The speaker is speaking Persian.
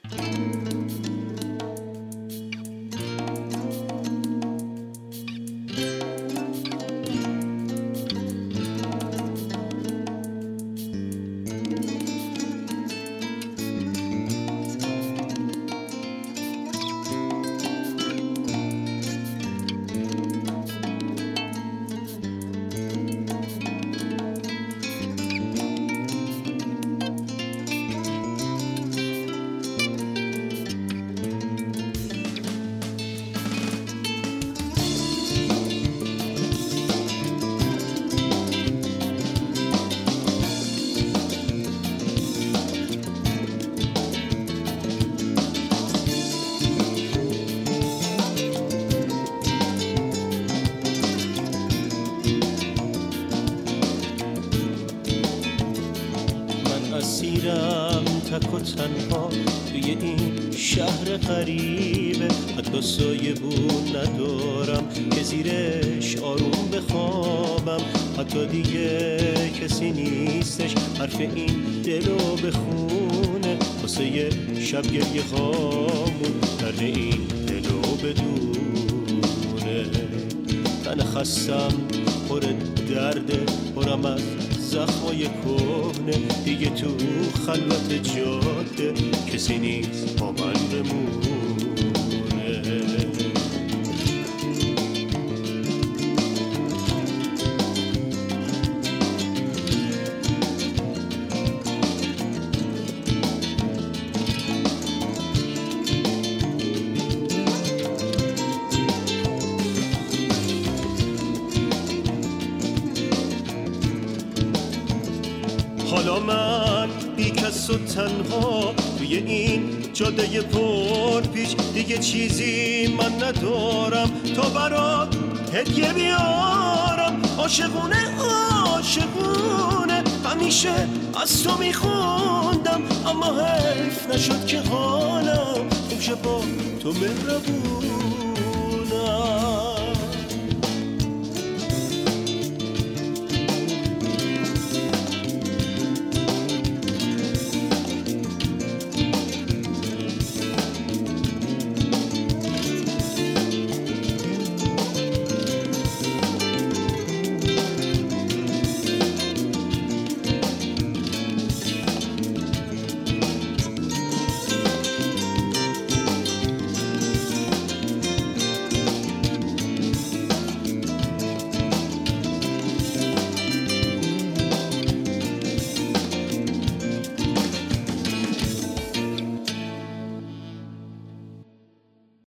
اسیرم تک و تنها توی این شهر غریبه، حتی سایه بود ندارم که زیرش آروم بخوابم، حتی دیگه کسی نیستش حرف این دلو بخونه، واسه یه شب گریه هامون درد این دلو بدونه. تن خستم پر درده، پرم از زخمای کهنه، دیگه تو خلوت جاده کسی نیست با من بمونه. حالا من بی کس و تنها توی این جاده پر پیش، دیگه چیزی من ندارم تا برات هدیه بیارم. عاشقونه عاشقونه همیشه از تو میخوندم، اما حیف نشد که حالم خوب شه با تو مهربونه.